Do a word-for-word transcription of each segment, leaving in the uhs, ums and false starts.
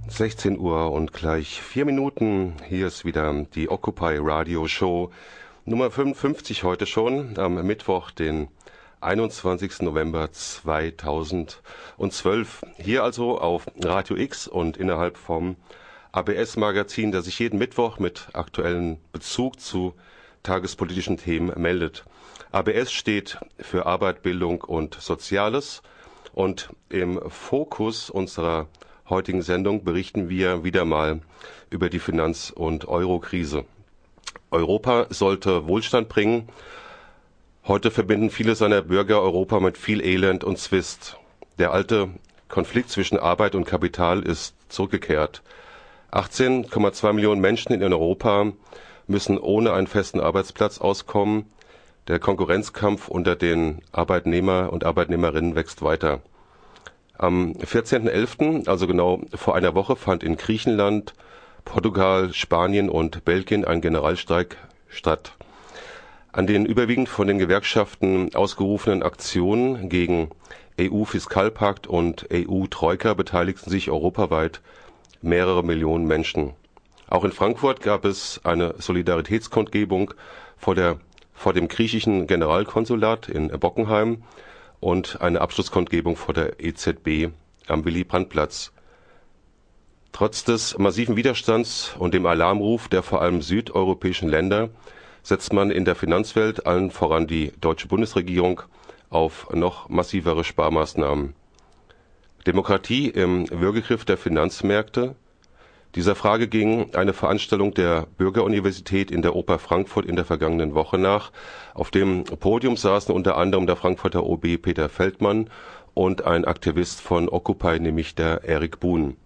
sechzehn Uhr und gleich vier Minuten. Hier ist wieder die Occupy Radio Show Nummer fünfundfünfzig heute schon, am Mittwoch, den einundzwanzigsten November zweitausendzwölf. Hier also auf Radio X und innerhalb vom A B S-Magazin, das sich jeden Mittwoch mit aktuellem Bezug zu tagespolitischen Themen meldet. A B S steht für Arbeit, Bildung und Soziales, und im Fokus unserer heutigen Sendung berichten wir wieder mal über die Finanz- und Euro-Krise. Europa sollte Wohlstand bringen. Heute verbinden viele seiner Bürger Europa mit viel Elend und Zwist. Der alte Konflikt zwischen Arbeit und Kapital ist zurückgekehrt. achtzehn Komma zwei Millionen Menschen in Europa müssen ohne einen festen Arbeitsplatz auskommen. Der Konkurrenzkampf unter den Arbeitnehmer und Arbeitnehmerinnen wächst weiter. Am vierzehnten elften, also genau vor einer Woche, fand in Griechenland, Portugal, Spanien und Belgien ein Generalstreik statt. An den überwiegend von den Gewerkschaften ausgerufenen Aktionen gegen E U-Fiskalpakt und E U-Troika beteiligten sich europaweit mehrere Millionen Menschen. Auch in Frankfurt gab es eine Solidaritätskundgebung vor, der, vor dem griechischen Generalkonsulat in Bockenheim und eine Abschlusskundgebung vor der E Z B am Willy-Brandt-Platz. Trotz des massiven Widerstands und dem Alarmruf der vor allem südeuropäischen Länder setzt man in der Finanzwelt, allen voran die deutsche Bundesregierung, auf noch massivere Sparmaßnahmen. Demokratie im Würgegriff der Finanzmärkte. Dieser Frage ging eine Veranstaltung der Bürgeruniversität in der Oper Frankfurt in der vergangenen Woche nach. Auf dem Podium saßen unter anderem der Frankfurter O B Peter Feldmann und ein Aktivist von Occupy, nämlich der Erik Buhn.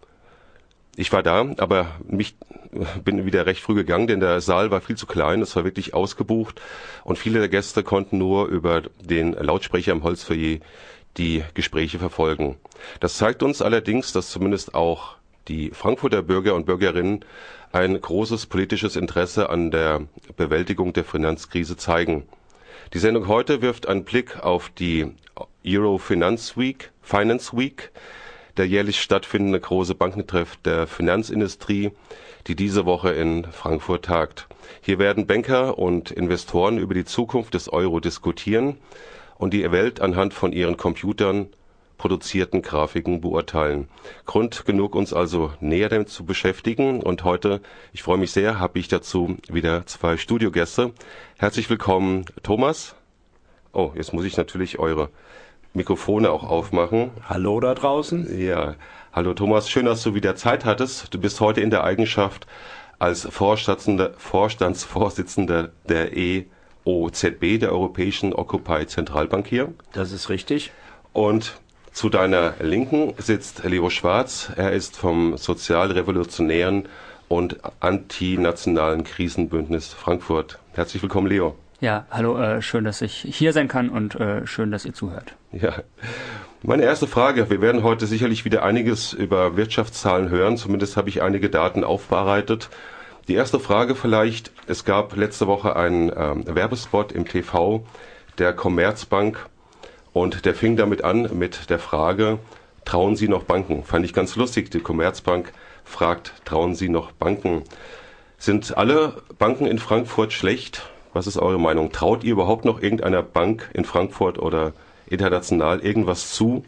Ich war da, aber mich, bin wieder recht früh gegangen, denn der Saal war viel zu klein, es war wirklich ausgebucht und viele der Gäste konnten nur über den Lautsprecher im Holzfoyer die Gespräche verfolgen. Das zeigt uns allerdings, dass zumindest auch die Frankfurter Bürger und Bürgerinnen ein großes politisches Interesse an der Bewältigung der Finanzkrise zeigen. Die Sendung heute wirft einen Blick auf die Euro Finance Week, Finance Week, der jährlich stattfindende große Bankentreff der Finanzindustrie, die diese Woche in Frankfurt tagt. Hier werden Banker und Investoren über die Zukunft des Euro diskutieren und die Welt anhand von ihren Computern produzierten Grafiken beurteilen. Grund genug, uns also näher damit zu beschäftigen. Und heute, ich freue mich sehr, habe ich dazu wieder zwei Studiogäste. Herzlich willkommen, Thomas. Oh, jetzt muss ich natürlich eure Mikrofone auch aufmachen. Hallo da draußen. Ja, hallo Thomas, schön, dass du wieder Zeit hattest. Du bist heute in der Eigenschaft als Vorstandsvorsitzender, Vorstandsvorsitzender der E O Z B, der Europäischen Occupy Zentralbank hier. Das ist richtig. Und zu deiner Linken sitzt Leo Schwarz. Er ist vom sozialrevolutionären und antinationalen Krisenbündnis Frankfurt. Herzlich willkommen, Leo. Ja, hallo, äh, schön, dass ich hier sein kann und äh, schön, dass ihr zuhört. Ja, meine erste Frage. Wir werden heute sicherlich wieder einiges über Wirtschaftszahlen hören. Zumindest habe ich einige Daten aufbereitet. Die erste Frage vielleicht. Es gab letzte Woche einen ähm, Werbespot im T V der Commerzbank. Und der fing damit an mit der Frage, trauen Sie noch Banken? Fand ich ganz lustig. Die Commerzbank fragt, trauen Sie noch Banken? Sind alle Banken in Frankfurt schlecht? Was ist eure Meinung? Traut ihr überhaupt noch irgendeiner Bank in Frankfurt oder international irgendwas zu?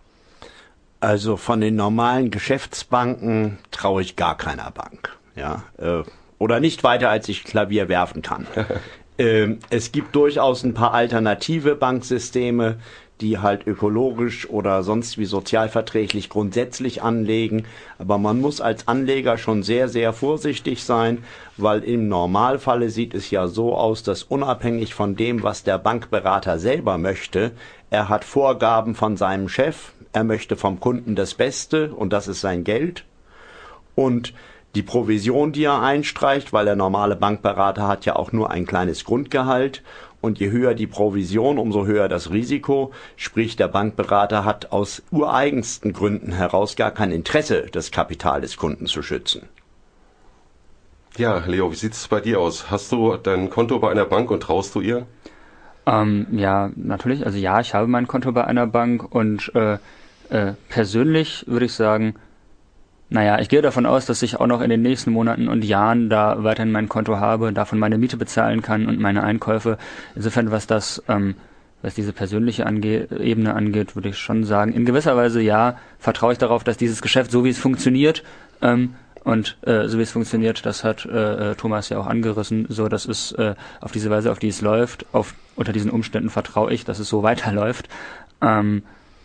Also von den normalen Geschäftsbanken traue ich gar keiner Bank. Ja, äh, oder nicht weiter, als ich Klavier werfen kann. Ähm, es gibt durchaus ein paar alternative Banksysteme, die halt ökologisch oder sonst wie sozialverträglich grundsätzlich anlegen. Aber man muss als Anleger schon sehr, sehr vorsichtig sein, weil im Normalfalle sieht es ja so aus, dass unabhängig von dem, was der Bankberater selber möchte, er hat Vorgaben von seinem Chef, er möchte vom Kunden das Beste und das ist sein Geld. Und die Provision, die er einstreicht, weil der normale Bankberater hat ja auch nur ein kleines Grundgehalt und je höher die Provision, umso höher das Risiko. Sprich, der Bankberater hat aus ureigensten Gründen heraus gar kein Interesse, das Kapital des Kunden zu schützen. Ja, Leo, wie sieht es bei dir aus? Hast du dein Konto bei einer Bank und traust du ihr? Ähm, ja, natürlich. Also ja, ich habe mein Konto bei einer Bank und äh, äh, persönlich würde ich sagen, naja, ich gehe davon aus, dass ich auch noch in den nächsten Monaten und Jahren da weiterhin mein Konto habe, davon meine Miete bezahlen kann und meine Einkäufe. Insofern, was das, ähm, was diese persönliche ange- Ebene angeht, würde ich schon sagen, in gewisser Weise ja, vertraue ich darauf, dass dieses Geschäft, so wie es funktioniert, ähm, und äh, so wie es funktioniert, das hat äh, Thomas ja auch angerissen, so dass es äh, auf diese Weise, auf die es läuft, auf unter diesen Umständen vertraue ich, dass es so weiterläuft. Ähm,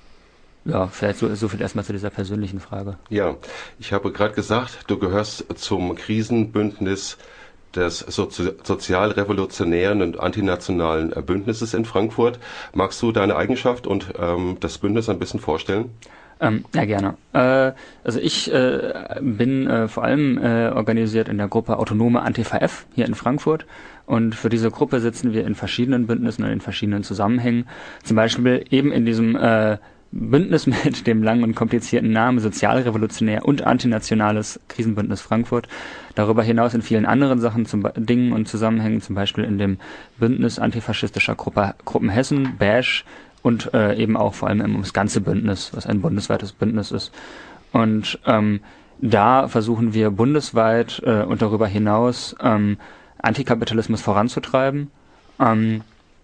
Ja, vielleicht so, so viel erstmal zu dieser persönlichen Frage. Ja, ich habe gerade gesagt, du gehörst zum Krisenbündnis des Sozi- sozialrevolutionären und antinationalen Bündnisses in Frankfurt. Magst du deine Eigenschaft und ähm, das Bündnis ein bisschen vorstellen? Ähm, ja, gerne. Äh, also ich äh, bin äh, vor allem äh, organisiert in der Gruppe Autonome Antifa F hier in Frankfurt. Und für diese Gruppe sitzen wir in verschiedenen Bündnissen und in verschiedenen Zusammenhängen. Zum Beispiel eben in diesem äh, Bündnis mit dem langen und komplizierten Namen Sozialrevolutionär und Antinationales Krisenbündnis Frankfurt. Darüber hinaus in vielen anderen Sachen, zum Dingen und Zusammenhängen, zum Beispiel in dem Bündnis antifaschistischer Gruppe, Gruppen Hessen, B A S H, und äh, eben auch vor allem ums ganze Bündnis, was ein bundesweites Bündnis ist. Und ähm, da versuchen wir bundesweit äh, und darüber hinaus ähm, Antikapitalismus voranzutreiben. Ähm,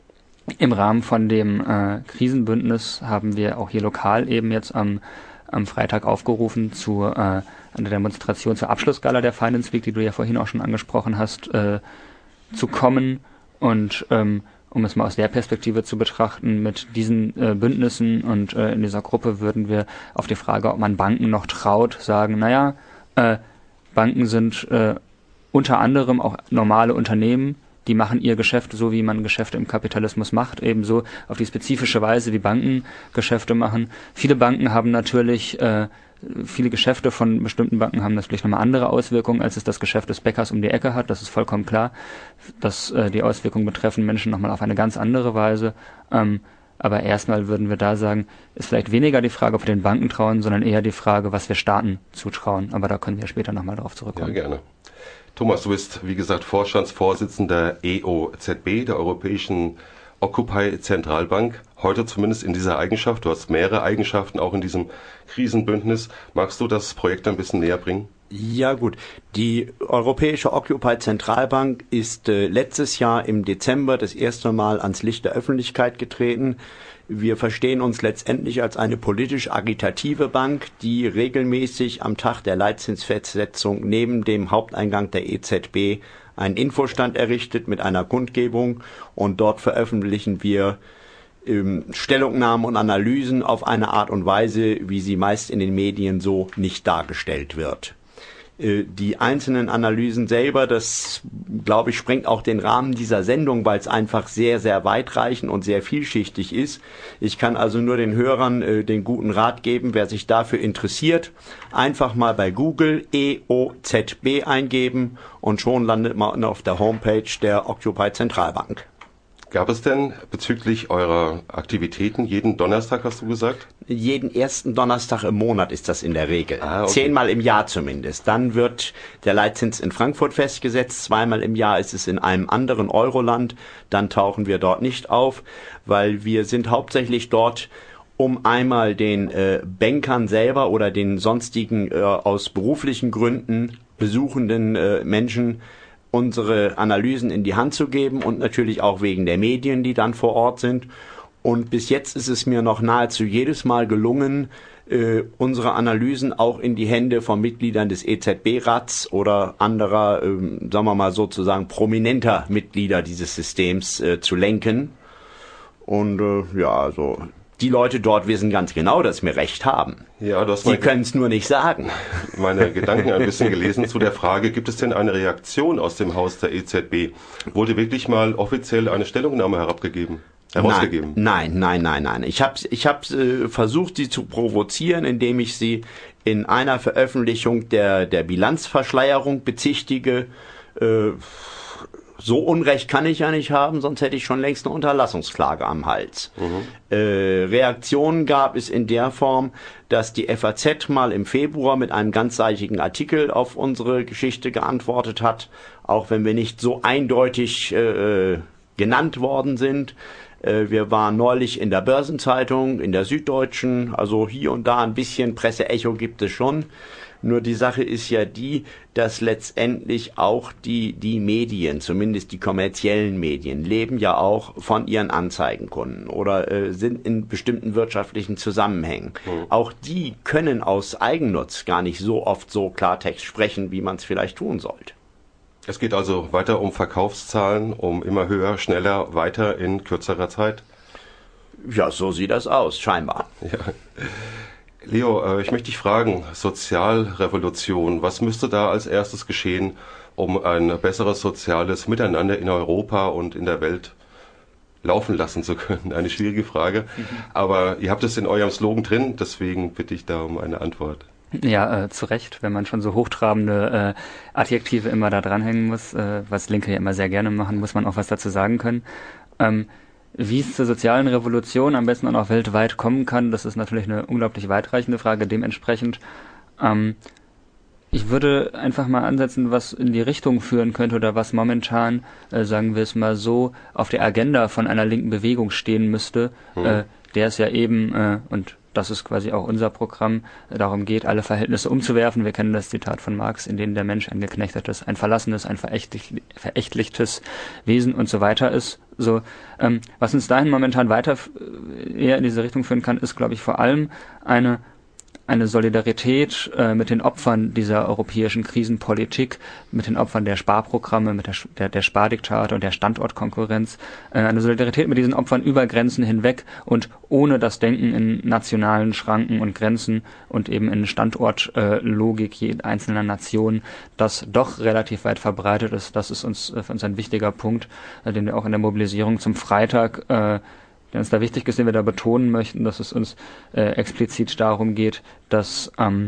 Im Rahmen von dem äh, Krisenbündnis haben wir auch hier lokal eben jetzt am, am Freitag aufgerufen zu äh, einer Demonstration zur Abschlussgala der Finance Week, die du ja vorhin auch schon angesprochen hast, äh, zu kommen. Und ähm, um es mal aus der Perspektive zu betrachten, mit diesen äh, Bündnissen und äh, in dieser Gruppe würden wir auf die Frage, ob man Banken noch traut, sagen, naja, äh, Banken sind äh, unter anderem auch normale Unternehmen, die machen ihr Geschäft so, wie man Geschäfte im Kapitalismus macht, ebenso auf die spezifische Weise, wie Banken Geschäfte machen. Viele Banken haben natürlich, äh, viele Geschäfte von bestimmten Banken haben das vielleicht nochmal andere Auswirkungen, als es das Geschäft des Bäckers um die Ecke hat. Das ist vollkommen klar, dass äh, die Auswirkungen betreffen Menschen nochmal auf eine ganz andere Weise. Ähm, aber erstmal würden wir da sagen, ist vielleicht weniger die Frage, ob wir den Banken trauen, sondern eher die Frage, was wir Staaten zutrauen. Aber da können wir später nochmal drauf zurückkommen. Ja, gerne. Thomas, du bist, wie gesagt, Vorstandsvorsitzender E O Z B, der Europäischen Occupy-Zentralbank. Heute zumindest in dieser Eigenschaft. Du hast mehrere Eigenschaften, auch in diesem Krisenbündnis. Magst du das Projekt ein bisschen näher bringen? Ja gut, die Europäische Occupy-Zentralbank ist äh, letztes Jahr im Dezember das erste Mal ans Licht der Öffentlichkeit getreten. Wir verstehen uns letztendlich als eine politisch agitative Bank, die regelmäßig am Tag der Leitzinsfestsetzung neben dem Haupteingang der E Z B einen Infostand errichtet mit einer Kundgebung, und dort veröffentlichen wir ähm, Stellungnahmen und Analysen auf eine Art und Weise, wie sie meist in den Medien so nicht dargestellt wird. Die einzelnen Analysen selber, das, glaube ich, sprengt auch den Rahmen dieser Sendung, weil es einfach sehr, sehr weitreichend und sehr vielschichtig ist. Ich kann also nur den Hörern äh, den guten Rat geben, wer sich dafür interessiert, einfach mal bei Google E O Z B eingeben und schon landet man auf der Homepage der Occupy Zentralbank. Gab es denn bezüglich eurer Aktivitäten jeden Donnerstag, hast du gesagt? Jeden ersten Donnerstag im Monat ist das in der Regel. Ah, okay. Zehnmal im Jahr zumindest. Dann wird der Leitzins in Frankfurt festgesetzt. Zweimal im Jahr ist es in einem anderen Euroland. Dann tauchen wir dort nicht auf, weil wir sind hauptsächlich dort, um einmal den äh, Bankern selber oder den sonstigen äh, aus beruflichen Gründen besuchenden äh, Menschen unsere Analysen in die Hand zu geben, und natürlich auch wegen der Medien, die dann vor Ort sind. Und bis jetzt ist es mir noch nahezu jedes Mal gelungen, äh, unsere Analysen auch in die Hände von Mitgliedern des E Z B-Rats oder anderer, äh, sagen wir mal sozusagen prominenter Mitglieder dieses Systems äh, zu lenken. Und äh, ja, also die Leute dort wissen ganz genau, dass wir recht haben. Ja, du hast Sie können es nur nicht sagen. Meine Gedanken ein bisschen gelesen zu der Frage, gibt es denn eine Reaktion aus dem Haus der E Z B? Wurde wirklich mal offiziell eine Stellungnahme herabgegeben? Herausgegeben? Nein, nein, nein, nein, nein. Ich habe ich hab, äh, versucht, sie zu provozieren, indem ich sie in einer Veröffentlichung der, der Bilanzverschleierung bezichtige. Äh, So Unrecht kann ich ja nicht haben, sonst hätte ich schon längst eine Unterlassungsklage am Hals. Mhm. Äh, Reaktionen gab es in der Form, dass die F A Z mal im Februar mit einem ganzseitigen Artikel auf unsere Geschichte geantwortet hat, auch wenn wir nicht so eindeutig äh, genannt worden sind. Äh, wir waren neulich in der Börsenzeitung, in der Süddeutschen, also hier und da ein bisschen Presseecho gibt es schon. Nur die Sache ist ja die, dass letztendlich auch die, die Medien, zumindest die kommerziellen Medien, leben ja auch von ihren Anzeigenkunden oder äh, sind in bestimmten wirtschaftlichen Zusammenhängen. Mhm. Auch die können aus Eigennutz gar nicht so oft so Klartext sprechen, wie man es vielleicht tun sollte. Es geht also weiter um Verkaufszahlen, um immer höher, schneller, weiter in kürzerer Zeit? Ja, so sieht das aus, scheinbar. Ja. Leo, ich möchte dich fragen, Sozialrevolution, was müsste da als erstes geschehen, um ein besseres soziales Miteinander in Europa und in der Welt laufen lassen zu können? Eine schwierige Frage, mhm. aber ihr habt es in eurem Slogan drin, deswegen bitte ich da um eine Antwort. Ja, äh, zu Recht, wenn man schon so hochtrabende äh, Adjektive immer da dranhängen muss, äh, was Linke ja immer sehr gerne machen, muss man auch was dazu sagen können. Ähm, Wie es zur sozialen Revolution am besten auch weltweit kommen kann, das ist natürlich eine unglaublich weitreichende Frage. Dementsprechend, ähm, ich würde einfach mal ansetzen, was in die Richtung führen könnte oder was momentan, äh, sagen wir es mal so, auf der Agenda von einer linken Bewegung stehen müsste, mhm. äh, der es ja eben, äh, und das ist quasi auch unser Programm, darum geht, alle Verhältnisse umzuwerfen. Wir kennen das Zitat von Marx, in dem der Mensch ein geknechtetes, ein verlassenes, ein verächtlich, verächtlichtes Wesen und so weiter ist. So, ähm, was uns dahin momentan weiter eher in diese Richtung führen kann, ist, glaube ich, vor allem eine eine Solidarität äh, mit den Opfern dieser europäischen Krisenpolitik, mit den Opfern der Sparprogramme, mit der, der, der Spardiktate und der Standortkonkurrenz, äh, eine Solidarität mit diesen Opfern über Grenzen hinweg und ohne das Denken in nationalen Schranken und Grenzen und eben in Standortlogik äh, einzelner Nationen, das doch relativ weit verbreitet ist. Das ist uns äh, für uns ein wichtiger Punkt, äh, den wir auch in der Mobilisierung zum Freitag äh, der uns da wichtig ist, den wir da betonen möchten, dass es uns äh, explizit darum geht, dass, ähm,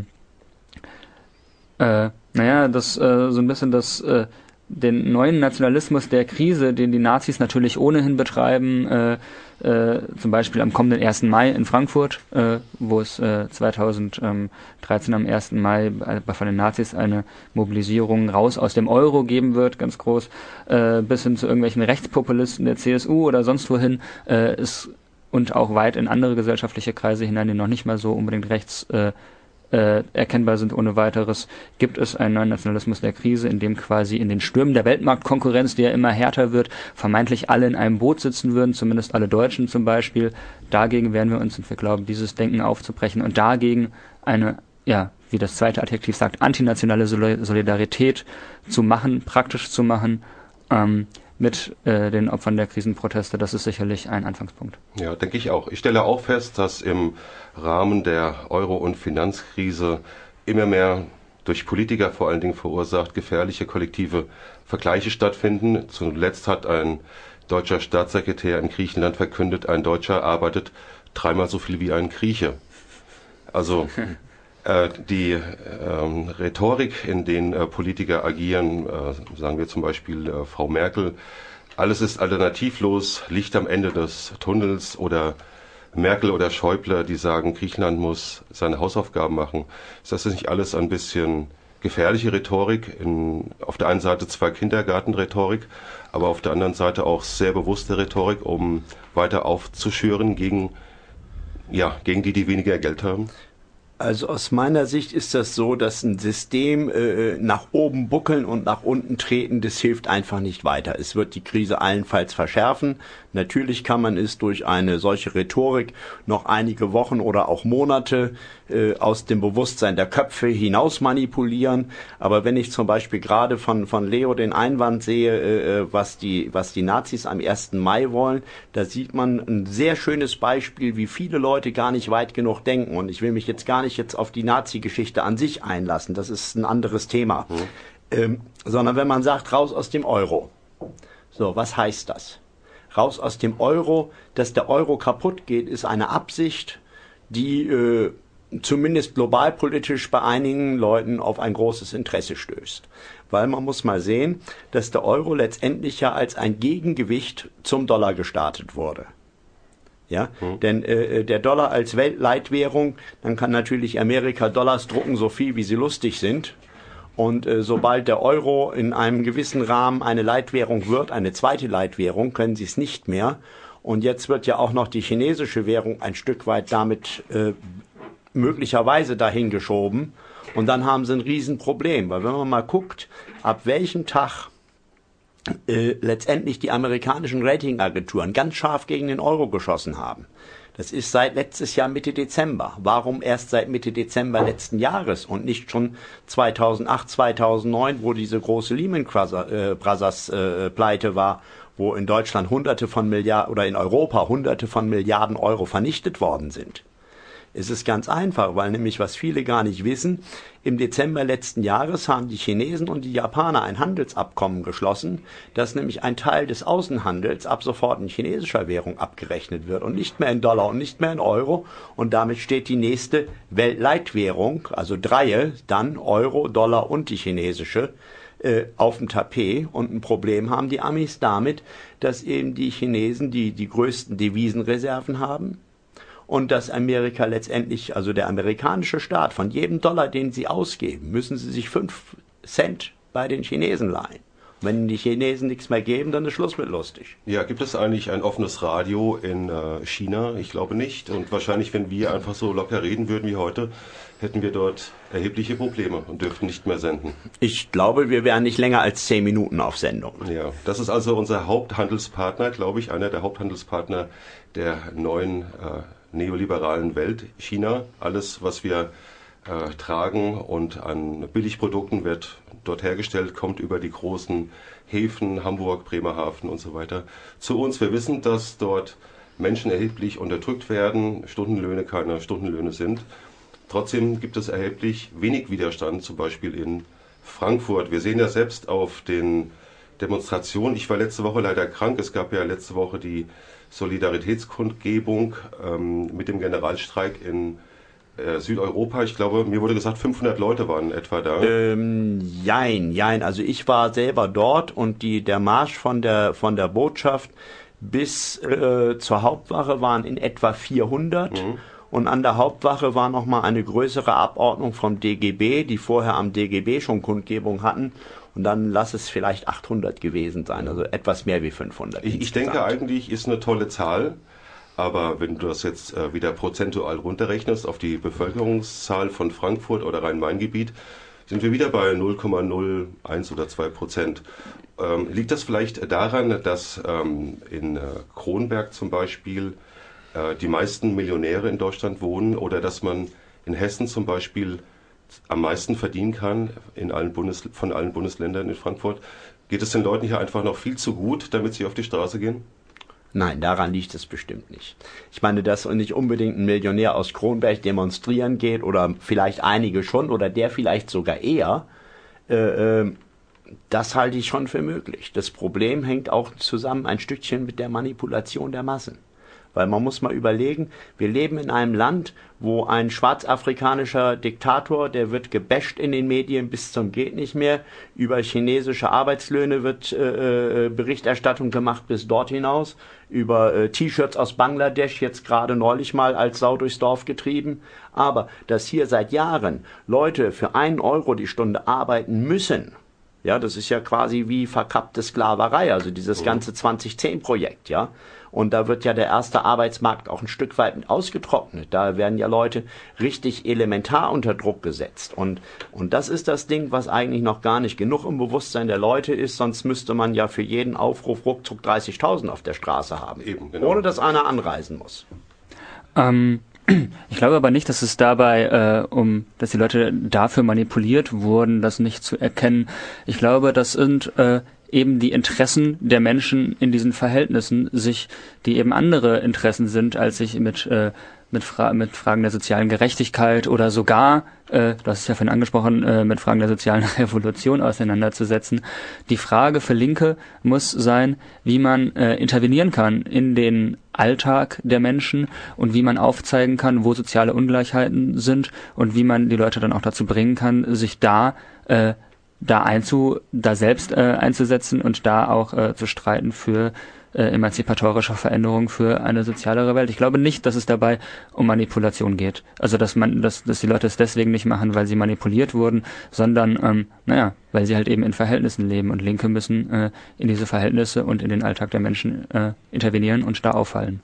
äh, naja, dass äh, so ein bisschen das, äh, den neuen Nationalismus der Krise, den die Nazis natürlich ohnehin betreiben, äh, äh, zum Beispiel am kommenden ersten Mai in Frankfurt, äh, wo es äh, zweitausenddreizehn am ersten Mai bei, von den Nazis eine Mobilisierung raus aus dem Euro geben wird, ganz groß, äh, bis hin zu irgendwelchen Rechtspopulisten der C S U oder sonst wohin, äh, ist und auch weit in andere gesellschaftliche Kreise hinein, die noch nicht mal so unbedingt rechts äh, Äh, erkennbar sind ohne weiteres, gibt es einen neuen Nationalismus der Krise, in dem quasi in den Stürmen der Weltmarktkonkurrenz, die ja immer härter wird, vermeintlich alle in einem Boot sitzen würden, zumindest alle Deutschen zum Beispiel. Dagegen wehren wir uns und wir glauben, dieses Denken aufzubrechen und dagegen eine, ja, wie das zweite Adjektiv sagt, antinationale Solidarität zu machen, praktisch zu machen, ähm, mit äh, den Opfern der Krisenproteste. Das ist sicherlich ein Anfangspunkt. Ja, denke ich auch. Ich stelle auch fest, dass im Rahmen der Euro- und Finanzkrise immer mehr durch Politiker vor allen Dingen verursacht gefährliche kollektive Vergleiche stattfinden. Zuletzt hat ein deutscher Staatssekretär in Griechenland verkündet, ein Deutscher arbeitet dreimal so viel wie ein Grieche. Also äh, die äh, Rhetorik, in denen äh, Politiker agieren, äh, sagen wir zum Beispiel äh, Frau Merkel, alles ist alternativlos, Licht am Ende des Tunnels, oder Merkel oder Schäuble, die sagen, Griechenland muss seine Hausaufgaben machen. Ist das nicht alles ein bisschen gefährliche Rhetorik? In, auf der einen Seite zwar Kindergartenrhetorik, aber auf der anderen Seite auch sehr bewusste Rhetorik, um weiter aufzuschüren gegen, ja, gegen die, die weniger Geld haben? Also aus meiner Sicht ist das so, dass ein System äh, nach oben buckeln und nach unten treten, das hilft einfach nicht weiter. Es wird die Krise allenfalls verschärfen. Natürlich kann man es durch eine solche Rhetorik noch einige Wochen oder auch Monate äh, aus dem Bewusstsein der Köpfe hinaus manipulieren. Aber wenn ich zum Beispiel gerade von von Leo den Einwand sehe, äh, was die was die Nazis am ersten Mai wollen, da sieht man ein sehr schönes Beispiel, wie viele Leute gar nicht weit genug denken. Und ich will mich jetzt gar nicht jetzt auf die Nazi-Geschichte an sich einlassen. Das ist ein anderes Thema. Mhm. Ähm, sondern wenn man sagt, raus aus dem Euro. So, was heißt das? Raus aus dem Euro, dass der Euro kaputt geht, ist eine Absicht, die äh, zumindest globalpolitisch bei einigen Leuten auf ein großes Interesse stößt. Weil man muss mal sehen, dass der Euro letztendlich ja als ein Gegengewicht zum Dollar gestartet wurde. Ja, hm. denn äh, der Dollar als Weltleitwährung, dann kann natürlich Amerika Dollars drucken, so viel wie sie lustig sind. Und äh, sobald der Euro in einem gewissen Rahmen eine Leitwährung wird, eine zweite Leitwährung, können sie es nicht mehr. Und jetzt wird ja auch noch die chinesische Währung ein Stück weit damit äh, möglicherweise dahin geschoben. Und dann haben sie ein Riesenproblem, weil wenn man mal guckt, ab welchem Tag äh, letztendlich die amerikanischen Ratingagenturen ganz scharf gegen den Euro geschossen haben. Das ist seit letztes Jahr Mitte Dezember. Warum erst seit Mitte Dezember letzten Jahres und nicht schon zweitausendacht, zweitausendneun, wo diese große Lehman Brothers äh, Pleite war, wo in Deutschland Hunderte von Milliarden oder in Europa Hunderte von Milliarden Euro vernichtet worden sind? Es ist ganz einfach, weil nämlich, was viele gar nicht wissen, im Dezember letzten Jahres haben die Chinesen und die Japaner ein Handelsabkommen geschlossen, dass nämlich ein Teil des Außenhandels ab sofort in chinesischer Währung abgerechnet wird und nicht mehr in Dollar und nicht mehr in Euro. Und damit steht die nächste Weltleitwährung, also Dreie, dann Euro, Dollar und die chinesische, äh, auf dem Tapet. Und ein Problem haben die Amis damit, dass eben die Chinesen die, die größten Devisenreserven haben. Und dass Amerika letztendlich, also der amerikanische Staat, von jedem Dollar, den sie ausgeben, müssen sie sich fünf Cent bei den Chinesen leihen. Und wenn die Chinesen nichts mehr geben, dann ist Schluss mit lustig. Ja, gibt es eigentlich ein offenes Radio in äh, China? Ich glaube nicht. Und wahrscheinlich, wenn wir einfach so locker reden würden wie heute, hätten wir dort erhebliche Probleme und dürften nicht mehr senden. Ich glaube, wir wären nicht länger als zehn Minuten auf Sendung. Ja, das ist also unser Haupthandelspartner, glaube ich, einer der Haupthandelspartner der neuen äh, neoliberalen Welt, China. Alles, was wir äh, tragen und an Billigprodukten wird dort hergestellt, kommt über die großen Häfen, Hamburg, Bremerhaven und so weiter zu uns. Wir wissen, dass dort Menschen erheblich unterdrückt werden, Stundenlöhne keine Stundenlöhne sind. Trotzdem gibt es erheblich wenig Widerstand, zum Beispiel in Frankfurt. Wir sehen ja selbst auf den Demonstrationen, ich war letzte Woche leider krank, es gab ja letzte Woche die Solidaritätskundgebung ähm, mit dem Generalstreik in äh, Südeuropa. Ich glaube, mir wurde gesagt, fünfhundert Leute waren etwa da. Ähm, jein, jein. Also ich war selber dort und die, der Marsch von der, von der Botschaft bis äh, zur Hauptwache waren in etwa vierhundert. Mhm. Und an der Hauptwache war nochmal eine größere Abordnung vom D G B, die vorher am D G B schon Kundgebung hatten. Und dann lass es vielleicht achthundert gewesen sein, also etwas mehr wie fünfhundert. Ich, ich denke eigentlich ist eine tolle Zahl, aber wenn du das jetzt äh, wieder prozentual runterrechnest auf die Bevölkerungszahl von Frankfurt oder Rhein-Main-Gebiet, sind wir wieder bei null Komma null eins oder zwei Prozent. Ähm, liegt das vielleicht daran, dass ähm, in äh, Kronberg zum Beispiel äh, die meisten Millionäre in Deutschland wohnen oder dass man in Hessen zum Beispiel am meisten verdienen kann in allen Bundes, von allen Bundesländern in Frankfurt? Geht es den Leuten hier einfach noch viel zu gut, damit sie auf die Straße gehen? Nein, daran liegt es bestimmt nicht. Ich meine, dass nicht unbedingt ein Millionär aus Kronberg demonstrieren geht oder vielleicht einige schon oder der vielleicht sogar eher, äh, äh, das halte ich schon für möglich. Das Problem hängt auch zusammen ein Stückchen mit der Manipulation der Massen. Weil man muss mal überlegen, wir leben in einem Land, wo ein schwarzafrikanischer Diktator, der wird gebasht in den Medien bis zum geht nicht mehr, über chinesische Arbeitslöhne wird äh, Berichterstattung gemacht bis dort hinaus, über äh, T-Shirts aus Bangladesch, jetzt gerade neulich mal als Sau durchs Dorf getrieben. Aber dass hier seit Jahren Leute für einen Euro die Stunde arbeiten müssen, ja, das ist ja quasi wie verkappte Sklaverei, also dieses ganze zwanzig zehn Projekt, ja. Und da wird ja der erste Arbeitsmarkt auch ein Stück weit ausgetrocknet. Da werden ja Leute richtig elementar unter Druck gesetzt. Und, und das ist das Ding, was eigentlich noch gar nicht genug im Bewusstsein der Leute ist. Sonst müsste man ja für jeden Aufruf ruckzuck dreißigtausend auf der Straße haben. Eben, genau. Ohne dass einer anreisen muss. Ähm, ich glaube aber nicht, dass es dabei, äh, um, dass die Leute dafür manipuliert wurden, das nicht zu erkennen. Ich glaube, das sind äh, eben die Interessen der Menschen in diesen Verhältnissen, sich, die eben andere Interessen sind, als sich mit äh, mit, Fra- mit Fragen der sozialen Gerechtigkeit oder sogar, äh, du hast es ja vorhin angesprochen, äh, mit Fragen der sozialen Revolution auseinanderzusetzen. Die Frage für Linke muss sein, wie man äh, intervenieren kann in den Alltag der Menschen und wie man aufzeigen kann, wo soziale Ungleichheiten sind und wie man die Leute dann auch dazu bringen kann, sich da äh, da einzu, da selbst äh, einzusetzen und da auch äh, zu streiten für äh, emanzipatorische Veränderungen für eine sozialere Welt. Ich glaube nicht, dass es dabei um Manipulation geht. Also dass man, dass, dass die Leute es deswegen nicht machen, weil sie manipuliert wurden, sondern ähm, naja, weil sie halt eben in Verhältnissen leben und Linke müssen äh, in diese Verhältnisse und in den Alltag der Menschen äh, intervenieren und da auffallen.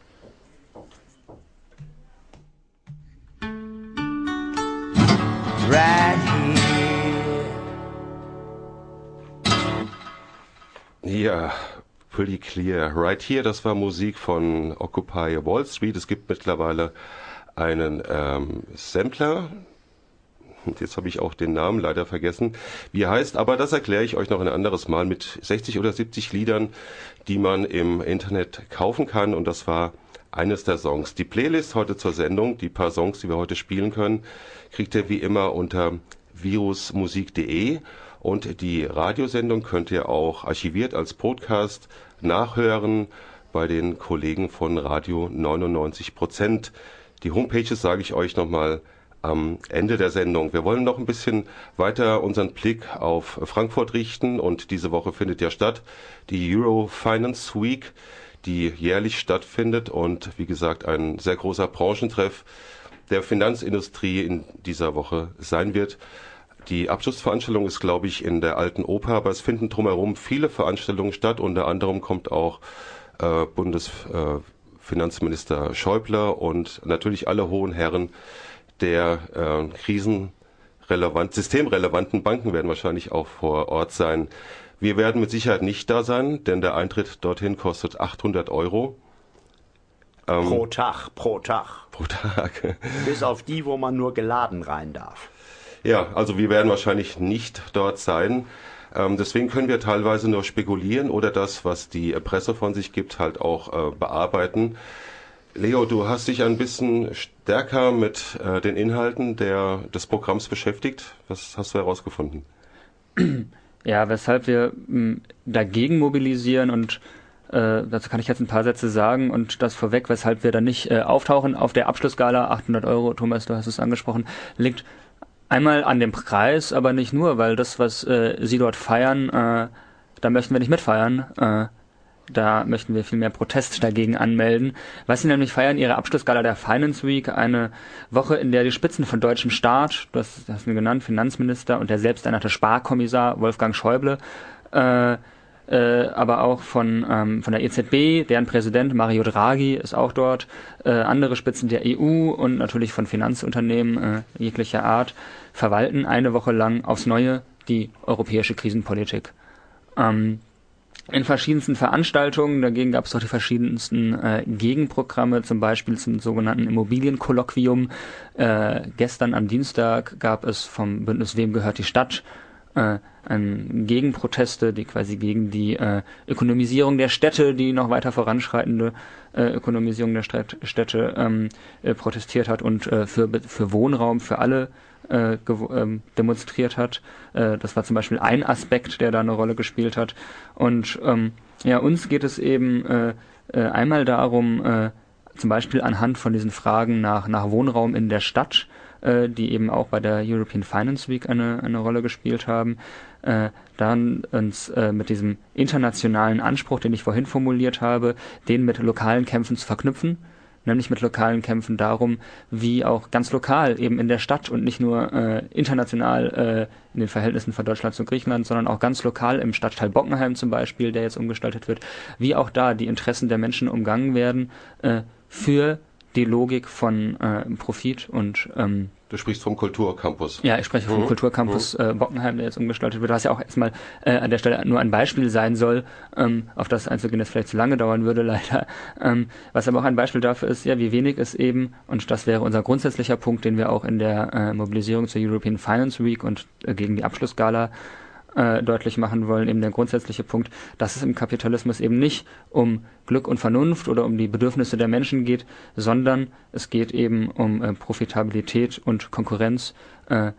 Right here. Ja, pretty clear. Right here, das war Musik von Occupy Wall Street. Es gibt mittlerweile einen ähm, Sampler. Und jetzt habe ich auch den Namen leider vergessen, wie er heißt, aber das erkläre ich euch noch ein anderes Mal mit sechzig oder siebzig Liedern, die man im Internet kaufen kann, und das war eines der Songs. Die Playlist heute zur Sendung, die paar Songs, die wir heute spielen können, kriegt ihr wie immer unter virusmusik punkt de, und die Radiosendung könnt ihr auch archiviert als Podcast nachhören bei den Kollegen von Radio neunundneunzig Prozent. Die Homepages sage ich euch nochmal am Ende der Sendung. Wir wollen noch ein bisschen weiter unseren Blick auf Frankfurt richten, und diese Woche findet ja statt die Euro Finance Week, die jährlich stattfindet und wie gesagt ein sehr großer Branchentreff der Finanzindustrie in dieser Woche sein wird. Die Abschlussveranstaltung ist, glaube ich, in der Alten Oper, aber es finden drumherum viele Veranstaltungen statt. Unter anderem kommt auch äh, Bundesfinanzminister äh, Schäuble und natürlich alle hohen Herren der äh, krisenrelevant, systemrelevanten Banken werden wahrscheinlich auch vor Ort sein. Wir werden mit Sicherheit nicht da sein, denn der Eintritt dorthin kostet achthundert Euro. Ähm, pro Tag, pro Tag. Pro Tag. Bis auf die, wo man nur geladen rein darf. Ja, also wir werden wahrscheinlich nicht dort sein. Ähm, deswegen können wir teilweise nur spekulieren oder das, was die Presse von sich gibt, halt auch äh, bearbeiten. Leo, du hast dich ein bisschen stärker mit äh, den Inhalten der, des Programms beschäftigt. Was hast du herausgefunden? Ja, weshalb wir m, dagegen mobilisieren, und äh, dazu kann ich jetzt ein paar Sätze sagen und das vorweg, weshalb wir da nicht äh, auftauchen auf der Abschlussgala. achthundert Euro, Thomas, du hast es angesprochen, liegt einmal an dem Preis, aber nicht nur, weil das, was äh, sie dort feiern, äh, da möchten wir nicht mitfeiern. Äh, Da möchten wir viel mehr Protest dagegen anmelden. Was sie nämlich feiern, ihre Abschlussgala der Finance Week, eine Woche, in der die Spitzen von deutschem Staat, das hast du genannt, Finanzminister und der selbsternannte Sparkommissar Wolfgang Schäuble, äh, äh, aber auch von, ähm, von der E Z B, deren Präsident Mario Draghi ist auch dort, äh, andere Spitzen der E U und natürlich von Finanzunternehmen äh, jeglicher Art, verwalten eine Woche lang aufs Neue die europäische Krisenpolitik. Ähm, In verschiedensten Veranstaltungen, dagegen gab es doch die verschiedensten äh, Gegenprogramme, zum Beispiel zum sogenannten Immobilienkolloquium. Äh, gestern am Dienstag gab es vom Bündnis Wem gehört die Stadt äh, ein Gegenproteste, die quasi gegen die äh, Ökonomisierung der Städte, die noch weiter voranschreitende äh, Ökonomisierung der Städt, Städte ähm, äh, protestiert hat und äh, für, für Wohnraum für alle Äh, ähm, demonstriert hat. Äh, das war zum Beispiel ein Aspekt, der da eine Rolle gespielt hat. Und ähm, ja, uns geht es eben äh, äh, einmal darum, äh, zum Beispiel anhand von diesen Fragen nach, nach Wohnraum in der Stadt, äh, die eben auch bei der European Finance Week eine, eine Rolle gespielt haben, äh, dann uns äh, mit diesem internationalen Anspruch, den ich vorhin formuliert habe, den mit lokalen Kämpfen zu verknüpfen. Nämlich mit lokalen Kämpfen darum, wie auch ganz lokal eben in der Stadt und nicht nur äh, international äh, in den Verhältnissen von Deutschland zu Griechenland, sondern auch ganz lokal im Stadtteil Bockenheim zum Beispiel, der jetzt umgestaltet wird, wie auch da die Interessen der Menschen umgangen werden äh, für die Logik von äh, Profit und ähm, Du sprichst vom Kulturcampus. Ja, ich spreche vom mhm. Kulturcampus äh, Bockenheim, der jetzt umgestaltet wird, was ja auch erstmal äh, an der Stelle nur ein Beispiel sein soll, ähm, auf das einzugehen, das vielleicht zu lange dauern würde, leider. Ähm, was aber auch ein Beispiel dafür ist, ja, wie wenig es eben, und das wäre unser grundsätzlicher Punkt, den wir auch in der äh, Mobilisierung zur European Finance Week und äh, gegen die Abschlussgala äh, deutlich machen wollen, eben der grundsätzliche Punkt, dass es im Kapitalismus eben nicht um Glück und Vernunft oder um die Bedürfnisse der Menschen geht, sondern es geht eben um äh, Profitabilität und Konkurrenz. Äh,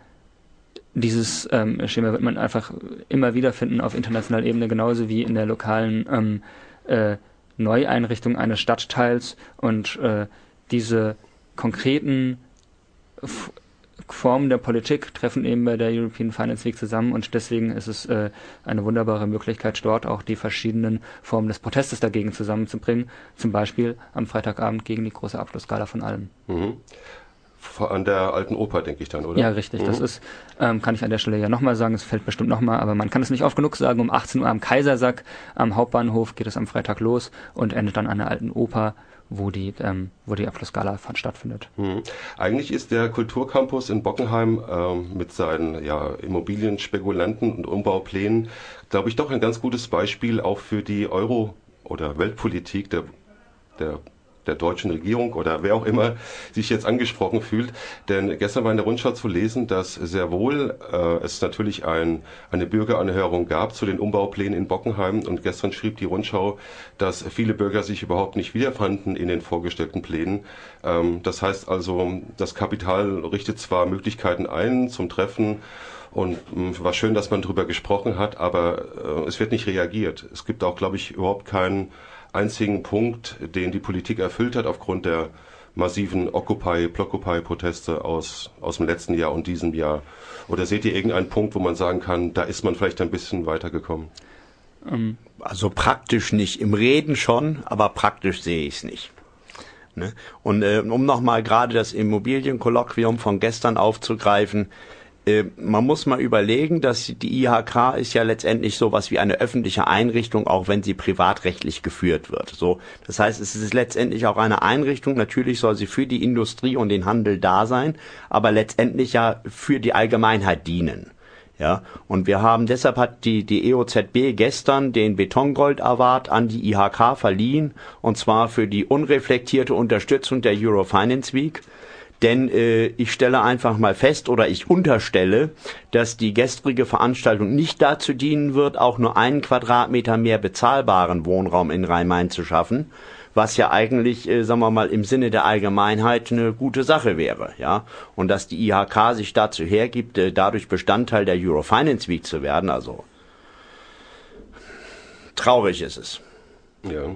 dieses ähm, Schema wird man einfach immer wieder finden auf internationaler Ebene, genauso wie in der lokalen ähm, äh, Neueinrichtung eines Stadtteils, und äh, diese konkreten f- Formen der Politik treffen eben bei der European Finance Week zusammen und deswegen ist es äh, eine wunderbare Möglichkeit, dort auch die verschiedenen Formen des Protestes dagegen zusammenzubringen, zum Beispiel am Freitagabend gegen die große Abschlussgala von Alm. Mhm. An der Alten Oper, denke ich dann, oder? Ja, richtig. Mhm. Das ist, ähm, kann ich an der Stelle ja nochmal sagen, es fällt bestimmt nochmal, aber man kann es nicht oft genug sagen, um achtzehn Uhr am Kaisersack am Hauptbahnhof geht es am Freitag los und endet dann an der Alten Oper, wo die, ähm, wo die Abschlussgala stattfindet. Mhm. Eigentlich ist der Kulturcampus in Bockenheim ähm, mit seinen ja, Immobilienspekulanten und Umbauplänen, glaube ich, doch ein ganz gutes Beispiel auch für die Euro- oder Weltpolitik der, der der deutschen Regierung oder wer auch immer sich jetzt angesprochen fühlt. Denn gestern war in der Rundschau zu lesen, dass sehr wohl äh, es natürlich ein, eine Bürgeranhörung gab zu den Umbauplänen in Bockenheim. Und gestern schrieb die Rundschau, dass viele Bürger sich überhaupt nicht wiederfanden in den vorgestellten Plänen. Ähm, das heißt also, das Kapital richtet zwar Möglichkeiten ein zum Treffen, und mh, war schön, dass man darüber gesprochen hat, aber äh, es wird nicht reagiert. Es gibt auch, glaube ich, überhaupt keinen einzigen Punkt, den die Politik erfüllt hat aufgrund der massiven Occupy, Blockupy-Proteste aus, aus dem letzten Jahr und diesem Jahr. Oder seht ihr irgendeinen Punkt, wo man sagen kann, da ist man vielleicht ein bisschen weitergekommen? Also praktisch nicht. Im Reden schon, aber praktisch sehe ich es nicht. Ne? Und äh, um nochmal gerade das Immobilienkolloquium von gestern aufzugreifen, man muss mal überlegen, dass die I H K ist ja letztendlich sowas wie eine öffentliche Einrichtung, auch wenn sie privatrechtlich geführt wird. So, das heißt, es ist letztendlich auch eine Einrichtung. Natürlich soll sie für die Industrie und den Handel da sein, aber letztendlich ja für die Allgemeinheit dienen. Ja, und wir haben deshalb hat die die E O Z B gestern den Betongold Award an die I H K verliehen, und zwar für die unreflektierte Unterstützung der Eurofinance Week. Denn äh, ich stelle einfach mal fest oder ich unterstelle, dass die gestrige Veranstaltung nicht dazu dienen wird, auch nur einen Quadratmeter mehr bezahlbaren Wohnraum in Rhein-Main zu schaffen, was ja eigentlich, äh, sagen wir mal, im Sinne der Allgemeinheit eine gute Sache wäre, ja. Und dass die I H K sich dazu hergibt, äh, dadurch Bestandteil der Eurofinance Week zu werden, also traurig ist es. Ja.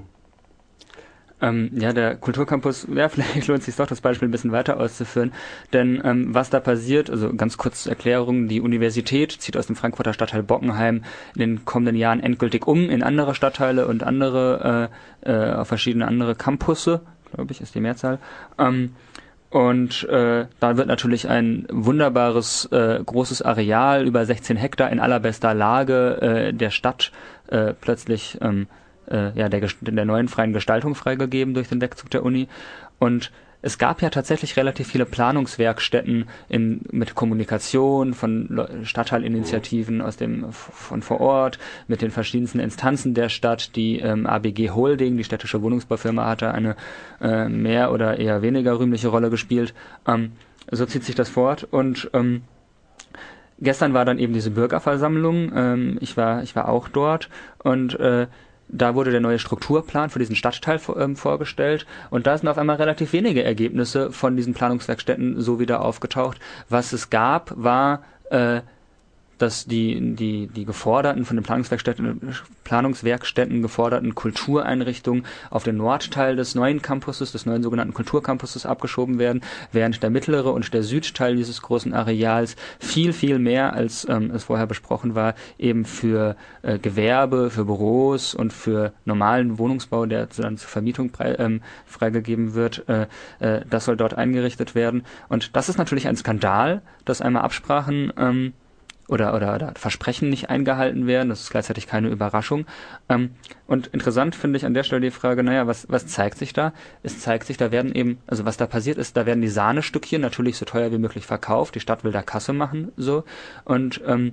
Ähm, ja, der Kulturcampus, ja, vielleicht lohnt es sich doch, das Beispiel ein bisschen weiter auszuführen, denn ähm, was da passiert, also ganz kurz zur Erklärung, die Universität zieht aus dem Frankfurter Stadtteil Bockenheim in den kommenden Jahren endgültig um in andere Stadtteile und andere, äh, äh, auf verschiedene andere Campusse, glaube ich, ist die Mehrzahl. Ähm, Und äh, da wird natürlich ein wunderbares, äh, großes Areal, über sechzehn Hektar in allerbester Lage äh, der Stadt äh, plötzlich ähm, äh, ja, der, der neuen freien Gestaltung freigegeben durch den Wegzug der Uni. Und es gab ja tatsächlich relativ viele Planungswerkstätten in, mit Kommunikation von Stadtteilinitiativen aus dem, von vor Ort, mit den verschiedensten Instanzen der Stadt. Die ähm, A B G Holding, die städtische Wohnungsbaufirma, hatte eine äh, mehr oder eher weniger rühmliche Rolle gespielt. Ähm, so zieht sich das fort. Und ähm, gestern war dann eben diese Bürgerversammlung. Ähm, ich war, ich war auch dort und äh, da wurde der neue Strukturplan für diesen Stadtteil ähm, vorgestellt und da sind auf einmal relativ wenige Ergebnisse von diesen Planungswerkstätten so wieder aufgetaucht. Was es gab, war, äh, dass die, die, die geforderten, von den Planungswerkstätten, Planungswerkstätten geforderten Kultureinrichtungen auf den Nordteil des neuen Campuses, des neuen sogenannten Kulturcampuses abgeschoben werden, während der mittlere und der Südteil dieses großen Areals viel, viel mehr, als ähm, es vorher besprochen war, eben für äh, Gewerbe, für Büros und für normalen Wohnungsbau, der dann zur Vermietung frei, ähm, freigegeben wird, äh, äh, das soll dort eingerichtet werden. Und das ist natürlich ein Skandal, dass einmal Absprachen ähm, Oder, oder, oder Versprechen nicht eingehalten werden. Das ist gleichzeitig keine Überraschung. Ähm, und interessant finde ich an der Stelle die Frage, naja, was, was zeigt sich da? Es zeigt sich, da werden eben, also was da passiert ist, da werden die Sahnestückchen natürlich so teuer wie möglich verkauft. Die Stadt will da Kasse machen, so. Und, ähm,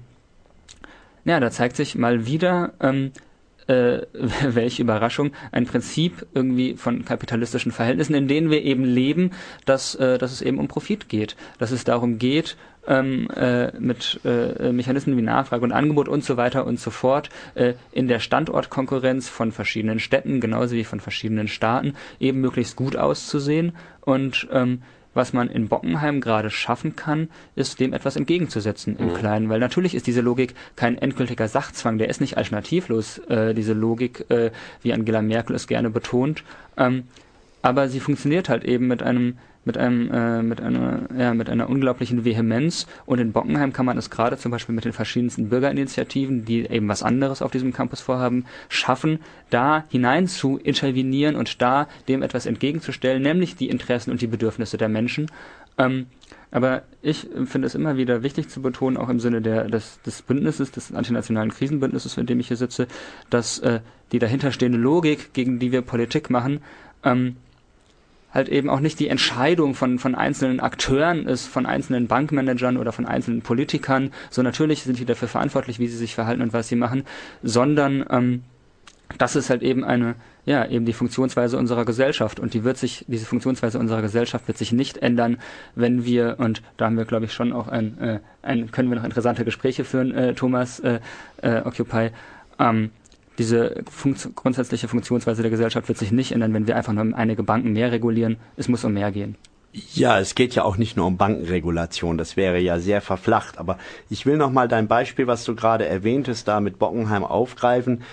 ja, da zeigt sich mal wieder, ähm, äh, welche Überraschung, ein Prinzip irgendwie von kapitalistischen Verhältnissen, in denen wir eben leben, dass, äh, dass es eben um Profit geht. Dass es darum geht, ähm, äh, mit äh, Mechanismen wie Nachfrage und Angebot und so weiter und so fort, äh, in der Standortkonkurrenz von verschiedenen Städten, genauso wie von verschiedenen Staaten, eben möglichst gut auszusehen. Und ähm, was man in Bockenheim gerade schaffen kann, ist dem etwas entgegenzusetzen im mhm. Kleinen. Weil natürlich ist diese Logik kein endgültiger Sachzwang, der ist nicht alternativlos, äh, diese Logik, äh, wie Angela Merkel es gerne betont. Ähm, aber sie funktioniert halt eben mit einem mit einem äh, mit einer ja mit einer unglaublichen Vehemenz, und in Bockenheim kann man es gerade zum Beispiel mit den verschiedensten Bürgerinitiativen, die eben was anderes auf diesem Campus vorhaben, schaffen, da hinein zu intervenieren und da dem etwas entgegenzustellen, nämlich die Interessen und die Bedürfnisse der Menschen. Ähm, aber ich finde es immer wieder wichtig zu betonen, auch im Sinne der, des, des Bündnisses, des antinationalen Krisenbündnisses, in dem ich hier sitze, dass äh, die dahinterstehende Logik, gegen die wir Politik machen, ähm, halt eben auch nicht die Entscheidung von, von einzelnen Akteuren ist, von einzelnen Bankmanagern oder von einzelnen Politikern. So natürlich sind die dafür verantwortlich, wie sie sich verhalten und was sie machen, sondern ähm, das ist halt eben eine, ja, eben die Funktionsweise unserer Gesellschaft, und die wird sich, diese Funktionsweise unserer Gesellschaft wird sich nicht ändern, wenn wir, und da haben wir, glaube ich, schon auch ein, äh, ein, können wir noch interessante Gespräche führen, äh, Thomas, äh, äh, Occupy, ähm, diese Funkt- grundsätzliche Funktionsweise der Gesellschaft wird sich nicht ändern, wenn wir einfach nur einige Banken mehr regulieren. Es muss um mehr gehen. Ja, es geht ja auch nicht nur um Bankenregulation, das wäre ja sehr verflacht. Aber ich will noch mal dein Beispiel, was du gerade erwähntest, da mit Bockenheim aufgreifen.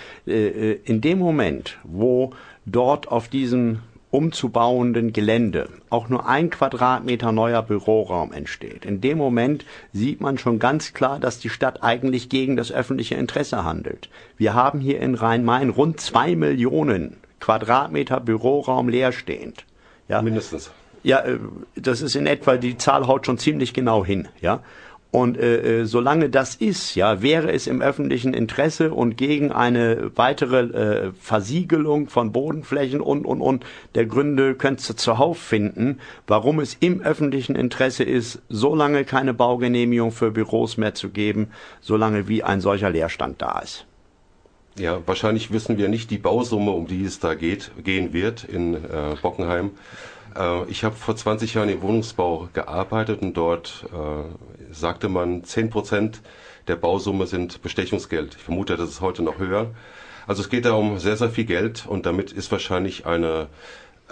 In dem Moment, wo dort auf diesem umzubauenden Gelände auch nur ein Quadratmeter neuer Büroraum entsteht, in dem Moment sieht man schon ganz klar, dass die Stadt eigentlich gegen das öffentliche Interesse handelt. Wir haben hier in Rhein-Main rund zwei Millionen Quadratmeter Büroraum leerstehend. Ja, mindestens. Ja, das ist in etwa, die Zahl haut schon ziemlich genau hin, ja. Und äh, solange das ist, ja, wäre es im öffentlichen Interesse und gegen eine weitere äh, Versiegelung von Bodenflächen und und und der Gründe könntest du zuhauf finden, warum es im öffentlichen Interesse ist, so lange keine Baugenehmigung für Büros mehr zu geben, solange wie ein solcher Leerstand da ist. Ja, wahrscheinlich wissen wir nicht die Bausumme, um die es da geht, gehen wird in äh, Bockenheim. Äh, ich habe vor zwanzig Jahren im Wohnungsbau gearbeitet, und dort äh, sagte man, zehn Prozent der Bausumme sind Bestechungsgeld. Ich vermute, das ist heute noch höher. Also es geht da um sehr, sehr viel Geld, und damit ist wahrscheinlich eine äh,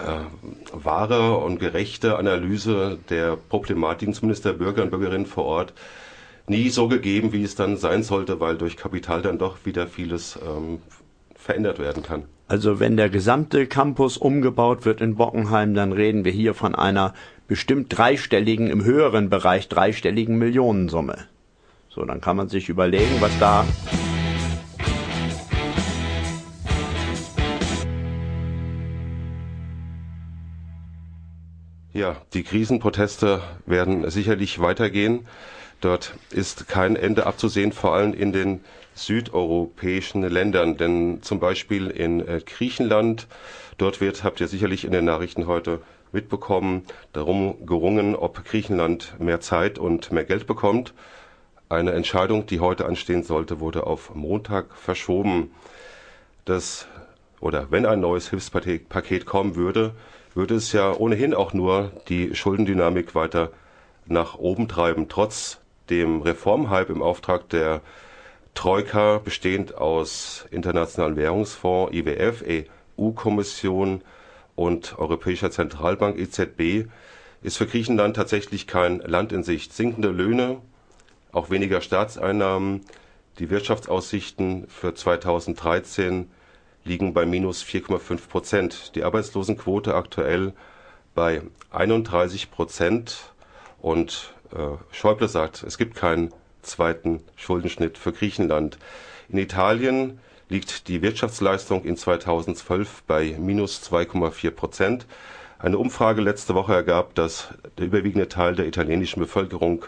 wahre und gerechte Analyse der Problematiken, zumindest der Bürger und Bürgerinnen vor Ort, nie so gegeben, wie es dann sein sollte, weil durch Kapital dann doch wieder vieles ähm, verändert werden kann. Also wenn der gesamte Campus umgebaut wird in Bockenheim, dann reden wir hier von einer bestimmt dreistelligen, im höheren Bereich dreistelligen Millionensumme. So, dann kann man sich überlegen, was da... Ja, die Krisenproteste werden sicherlich weitergehen. Dort ist kein Ende abzusehen, vor allem in den südeuropäischen Ländern. Denn zum Beispiel in äh, Griechenland, dort wird, habt ihr sicherlich in den Nachrichten heute mitbekommen, darum gerungen, ob Griechenland mehr Zeit und mehr Geld bekommt. Eine Entscheidung, die heute anstehen sollte, wurde auf Montag verschoben. Das, oder wenn ein neues Hilfspaket Paket kommen würde, würde es ja ohnehin auch nur die Schuldendynamik weiter nach oben treiben, trotz dem Reformhype im Auftrag der Troika, bestehend aus Internationalen Währungsfonds, I W F, E U-Kommission und Europäischer Zentralbank, E Z B, ist für Griechenland tatsächlich kein Land in Sicht. Sinkende Löhne, auch weniger Staatseinnahmen, die Wirtschaftsaussichten für zweitausenddreizehn liegen bei minus vier Komma fünf Prozent. Die Arbeitslosenquote aktuell bei einunddreißig Prozent, und äh, Schäuble sagt, es gibt keinen zweiten Schuldenschnitt für Griechenland. In Italien liegt die Wirtschaftsleistung in zweitausendzwölf bei minus zwei Komma vier Prozent. Eine Umfrage letzte Woche ergab, dass der überwiegende Teil der italienischen Bevölkerung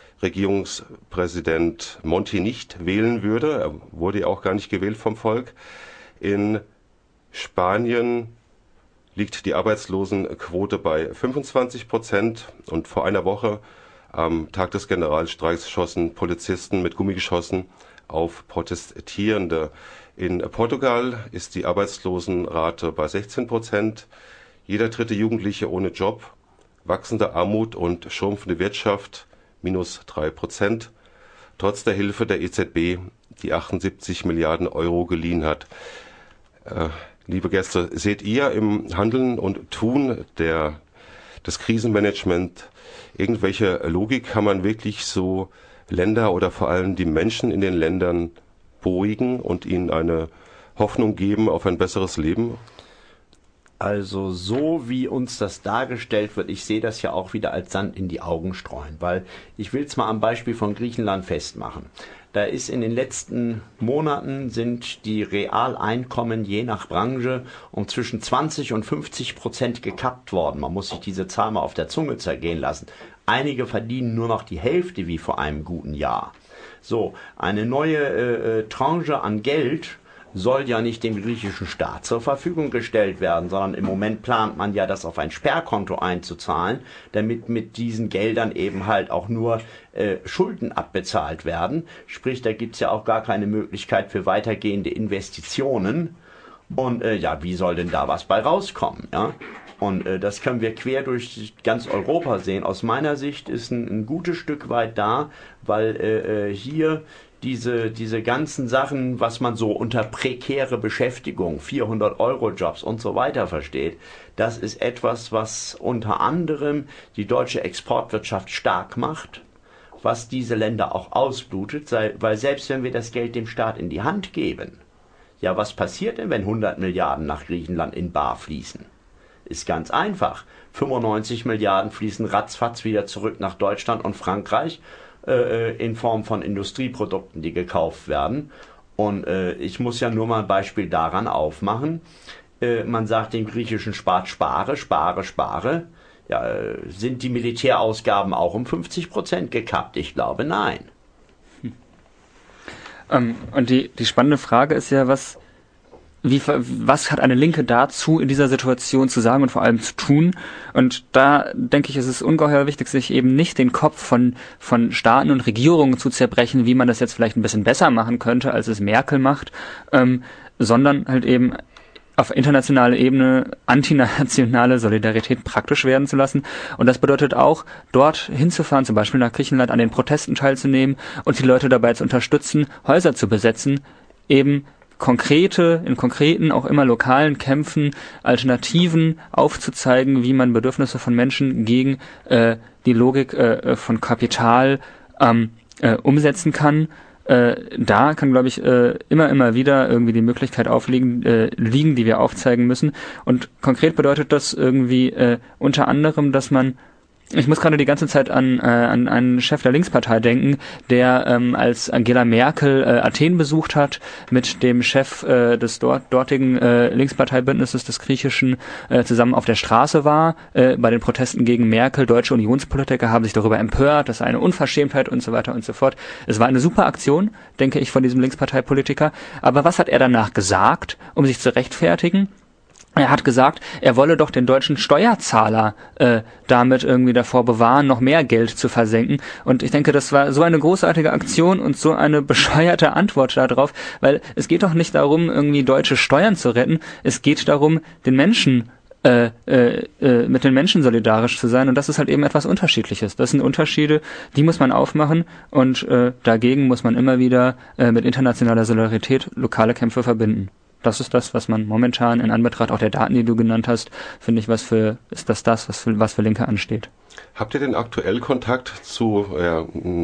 Regierungspräsident Monti nicht wählen würde. Er wurde ja auch gar nicht gewählt vom Volk. In Spanien liegt die Arbeitslosenquote bei fünfundzwanzig Prozent, und vor einer Woche am Tag des Generalstreiks schossen Polizisten mit Gummigeschossen auf Protestierende. In Portugal ist die Arbeitslosenrate bei sechzehn Prozent. Jeder dritte Jugendliche ohne Job, wachsende Armut und schrumpfende Wirtschaft minus drei Prozent. Trotz der Hilfe der E Z B, die achtundsiebzig Milliarden Euro geliehen hat. Äh, liebe Gäste, seht ihr im Handeln und Tun der, des Krisenmanagement irgendwelche Logik? Kann man wirklich so Länder oder vor allem die Menschen in den Ländern beruhigen und ihnen eine Hoffnung geben auf ein besseres Leben? Also so wie uns das dargestellt wird, ich sehe das ja auch wieder als Sand in die Augen streuen, weil ich will es mal am Beispiel von Griechenland festmachen. Da ist in den letzten Monaten sind die Realeinkommen je nach Branche um zwischen zwanzig und fünfzig Prozent gekappt worden. Man muss sich diese Zahl mal auf der Zunge zergehen lassen. Einige verdienen nur noch die Hälfte wie vor einem guten Jahr. So, eine neue äh, Tranche an Geld soll ja nicht dem griechischen Staat zur Verfügung gestellt werden, sondern im Moment plant man ja, das auf ein Sperrkonto einzuzahlen, damit mit diesen Geldern eben halt auch nur äh, Schulden abbezahlt werden. Sprich, da gibt's ja auch gar keine Möglichkeit für weitergehende Investitionen. Und äh, ja, wie soll denn da was bei rauskommen? Ja? Und äh, das können wir quer durch ganz Europa sehen. Aus meiner Sicht ist ein, ein gutes Stück weit da, weil äh, hier diese diese ganzen Sachen, was man so unter prekäre Beschäftigung, vierhundert Euro Jobs und so weiter versteht, das ist etwas, was unter anderem die deutsche Exportwirtschaft stark macht, was diese Länder auch ausblutet, weil selbst wenn wir das Geld dem Staat in die Hand geben, ja, was passiert denn, wenn hundert Milliarden nach Griechenland in bar fließen? Ist ganz einfach. fünfundneunzig Milliarden fließen ratzfatz wieder zurück nach Deutschland und Frankreich, in Form von Industrieprodukten, die gekauft werden. Und äh, ich muss ja nur mal ein Beispiel daran aufmachen. Äh, man sagt den griechischen Staat spare, spare, spare. Ja, äh, sind die Militärausgaben auch um fünfzig Prozent gekappt? Ich glaube, nein. Hm. Ähm, und die, die spannende Frage ist ja, was... Wie, was hat eine Linke dazu in dieser Situation zu sagen und vor allem zu tun? Und da denke ich, ist es ungeheuer wichtig, sich eben nicht den Kopf von von Staaten und Regierungen zu zerbrechen, wie man das jetzt vielleicht ein bisschen besser machen könnte, als es Merkel macht, ähm, sondern halt eben auf internationaler Ebene antinationale Solidarität praktisch werden zu lassen. Und das bedeutet auch, dort hinzufahren, zum Beispiel nach Griechenland, an den Protesten teilzunehmen und die Leute dabei zu unterstützen, Häuser zu besetzen, eben konkrete, in konkreten, auch immer lokalen Kämpfen Alternativen aufzuzeigen, wie man Bedürfnisse von Menschen gegen äh, die Logik äh, von Kapital ähm, äh, umsetzen kann. Äh, da kann, glaube ich, äh, immer, immer wieder irgendwie die Möglichkeit aufliegen, äh, liegen, die wir aufzeigen müssen. Und konkret bedeutet das irgendwie äh, unter anderem, dass man Ich muss gerade die ganze Zeit an, äh, an einen Chef der Linkspartei denken, der ähm, als Angela Merkel äh, Athen besucht hat, mit dem Chef äh, des dort, dortigen äh, Linksparteibündnisses des Griechischen äh, zusammen auf der Straße war, äh, bei den Protesten gegen Merkel. Deutsche Unionspolitiker haben sich darüber empört, das sei eine Unverschämtheit und so weiter und so fort. Es war eine super Aktion, denke ich, von diesem Linksparteipolitiker. Aber was hat er danach gesagt, um sich zu rechtfertigen? Er hat gesagt, er wolle doch den deutschen Steuerzahler äh, damit irgendwie davor bewahren, noch mehr Geld zu versenken. Und ich denke, das war so eine großartige Aktion und so eine bescheuerte Antwort darauf, weil es geht doch nicht darum, irgendwie deutsche Steuern zu retten. Es geht darum, den Menschen äh, äh, äh, mit den Menschen solidarisch zu sein. Und das ist halt eben etwas Unterschiedliches. Das sind Unterschiede, die muss man aufmachen. Und äh, dagegen muss man immer wieder äh, mit internationaler Solidarität lokale Kämpfe verbinden. Das ist das, was man momentan in Anbetracht auch der Daten, die du genannt hast, finde ich, was für, ist das das, was für, was für Linke ansteht. Habt ihr denn aktuell Kontakt zu äh,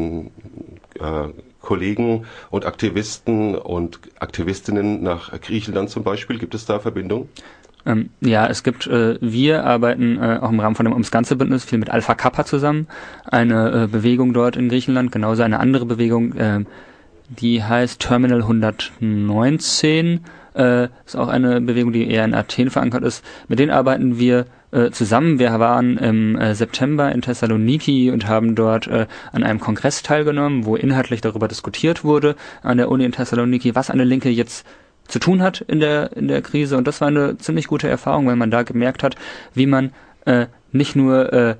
äh, Kollegen und Aktivisten und Aktivistinnen nach Griechenland zum Beispiel? Gibt es da Verbindungen? Ähm, ja, es gibt, äh, wir arbeiten äh, auch im Rahmen von dem Ums Ganze Bündnis viel mit Alpha Kappa zusammen, eine äh, Bewegung dort in Griechenland, genauso eine andere Bewegung, äh, die heißt Terminal hundertneunzehn, äh, ist auch eine Bewegung, die eher in Athen verankert ist. Mit denen arbeiten wir äh, zusammen. Wir waren im äh, September in Thessaloniki und haben dort äh, an einem Kongress teilgenommen, wo inhaltlich darüber diskutiert wurde an der Uni in Thessaloniki, was eine Linke jetzt zu tun hat in der in der Krise. Und das war eine ziemlich gute Erfahrung, weil man da gemerkt hat, wie man äh, nicht nur äh,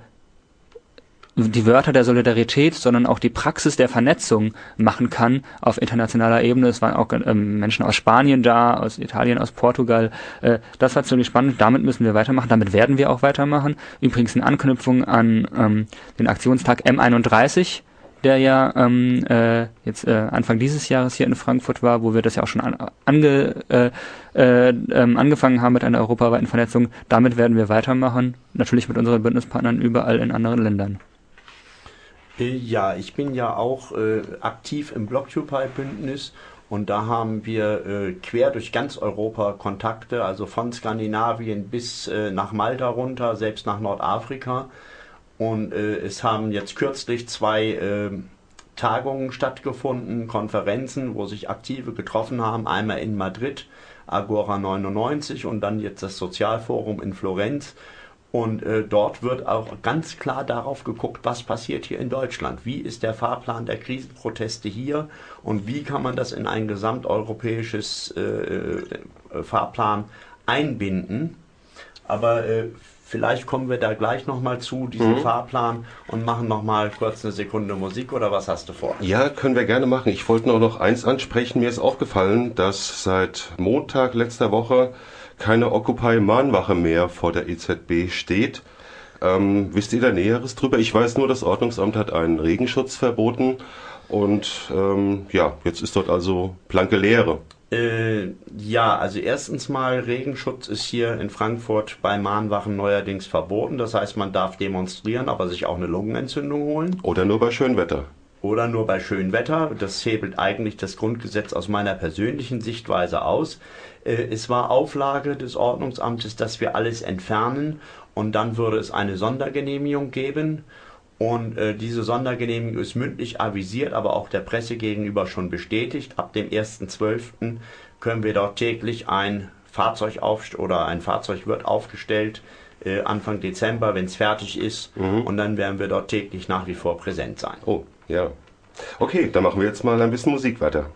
die Wörter der Solidarität, sondern auch die Praxis der Vernetzung machen kann auf internationaler Ebene. Es waren auch ähm, Menschen aus Spanien da, aus Italien, aus Portugal. Äh, das war ziemlich spannend. Damit müssen wir weitermachen. Damit werden wir auch weitermachen. Übrigens in Anknüpfung an ähm, den Aktionstag M einunddreißig, der ja ähm, äh, jetzt äh, Anfang dieses Jahres hier in Frankfurt war, wo wir das ja auch schon an, ange, äh, äh, ähm, angefangen haben mit einer europaweiten Vernetzung. Damit werden wir weitermachen. Natürlich mit unseren Bündnispartnern überall in anderen Ländern. Ja, ich bin ja auch äh, aktiv im Blockupy-Bündnis Und da haben wir äh, quer durch ganz Europa Kontakte, also von Skandinavien bis äh, nach Malta runter, selbst nach Nordafrika. Und äh, es haben jetzt kürzlich zwei äh, Tagungen stattgefunden, Konferenzen, wo sich Aktive getroffen haben. Einmal in Madrid, Agora neunundneunzig, und dann jetzt das Sozialforum in Florenz. Und äh, dort wird auch ganz klar darauf geguckt, was passiert hier in Deutschland. Wie ist der Fahrplan der Krisenproteste hier und wie kann man das in ein gesamteuropäisches äh, äh, Fahrplan einbinden. Aber äh, vielleicht kommen wir da gleich nochmal zu, diesem mhm. Fahrplan, und machen nochmal kurz eine Sekunde Musik, oder was hast du vor? Ja, können wir gerne machen. Ich wollte nur noch eins ansprechen. Mir ist aufgefallen, dass seit Montag letzter Woche keine Occupy-Mahnwache mehr vor der E Z B steht. Ähm, wisst ihr da Näheres drüber? Ich weiß nur, das Ordnungsamt hat einen Regenschutz verboten und ähm, ja, jetzt ist dort also blanke Leere. Äh, ja, also erstens mal, Regenschutz ist hier in Frankfurt bei Mahnwachen neuerdings verboten. Das heißt, man darf demonstrieren, aber sich auch eine Lungenentzündung holen. Oder nur bei Schönwetter. Oder nur bei Schönwetter. Das hebelt eigentlich das Grundgesetz aus meiner persönlichen Sichtweise aus. Äh, es war Auflage des Ordnungsamtes, dass wir alles entfernen, und dann würde es eine Sondergenehmigung geben. Und äh, diese Sondergenehmigung ist mündlich avisiert, aber auch der Presse gegenüber schon bestätigt. Ab dem ersten zwölften können wir dort täglich ein Fahrzeug auf oder ein Fahrzeug wird aufgestellt, äh, Anfang Dezember, wenn es fertig ist. Mhm. Und dann werden wir dort täglich nach wie vor präsent sein. Oh, ja. Okay, dann machen wir jetzt mal ein bisschen Musik weiter.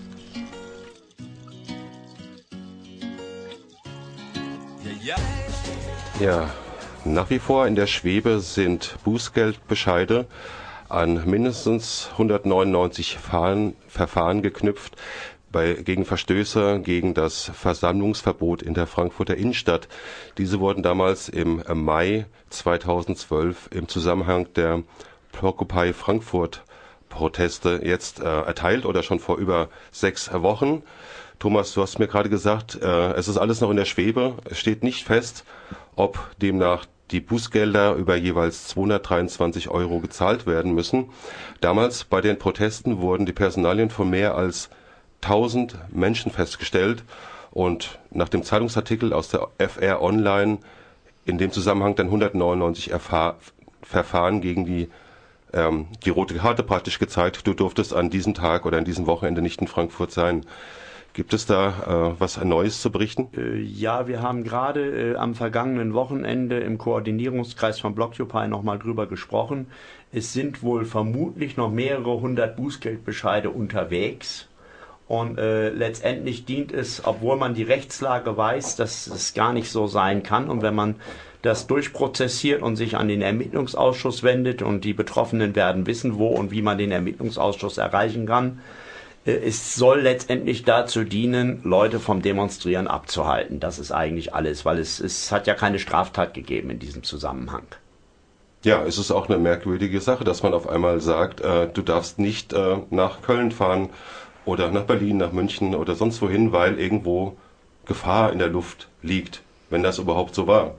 Ja, nach wie vor in der Schwebe sind Bußgeldbescheide an mindestens hundertneunundneunzig Verfahren, Verfahren geknüpft bei, gegen Verstöße gegen das Versammlungsverbot in der Frankfurter Innenstadt. Diese wurden damals im Mai zweitausendzwölf im Zusammenhang der Occupy Frankfurt Proteste jetzt äh, erteilt oder schon vor über sechs Wochen. Thomas, du hast mir gerade gesagt, äh, es ist alles noch in der Schwebe. Es steht nicht fest, ob demnach die Bußgelder über jeweils zweihundertdreiundzwanzig Euro gezahlt werden müssen. Damals bei den Protesten wurden die Personalien von mehr als tausend Menschen festgestellt und nach dem Zeitungsartikel aus der F R Online in dem Zusammenhang dann hundertneunundneunzig Erfahr- Verfahren gegen die ähm, die rote Karte praktisch gezeigt. Du durftest an diesem Tag oder an diesem Wochenende nicht in Frankfurt sein. Gibt es da äh, was Neues zu berichten? Äh, ja, wir haben gerade äh, am vergangenen Wochenende im Koordinierungskreis von Blockupy nochmal drüber gesprochen. Es sind wohl vermutlich noch mehrere hundert Bußgeldbescheide unterwegs. Und äh, letztendlich dient es, obwohl man die Rechtslage weiß, dass es gar nicht so sein kann. Und wenn man das durchprozessiert und sich an den Ermittlungsausschuss wendet und die Betroffenen werden wissen, wo und wie man den Ermittlungsausschuss erreichen kann, es soll letztendlich dazu dienen, Leute vom Demonstrieren abzuhalten. Das ist eigentlich alles, weil es, es hat ja keine Straftat gegeben in diesem Zusammenhang. Ja, es ist auch eine merkwürdige Sache, dass man auf einmal sagt, äh, du darfst nicht äh, nach Köln fahren oder nach Berlin, nach München oder sonst wohin, weil irgendwo Gefahr in der Luft liegt, wenn das überhaupt so war.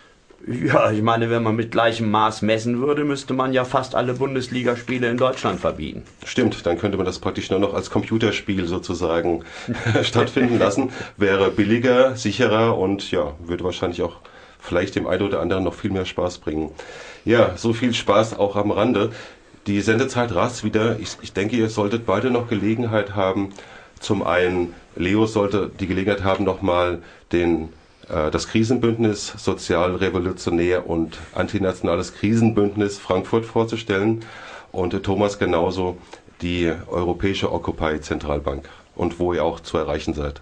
Ja, ich meine, wenn man mit gleichem Maß messen würde, müsste man ja fast alle Bundesligaspiele in Deutschland verbieten. Stimmt, dann könnte man das praktisch nur noch als Computerspiel sozusagen stattfinden lassen. Wäre billiger, sicherer und ja, würde wahrscheinlich auch vielleicht dem einen oder anderen noch viel mehr Spaß bringen. Ja, so viel Spaß auch am Rande. Die Sendezeit rast wieder. Ich, ich denke, ihr solltet beide noch Gelegenheit haben. Zum einen, Leo sollte die Gelegenheit haben, nochmal den das Krisenbündnis Sozialrevolutionär und Antinationales Krisenbündnis Frankfurt vorzustellen und Thomas genauso die Europäische Occupy-Zentralbank und wo ihr auch zu erreichen seid.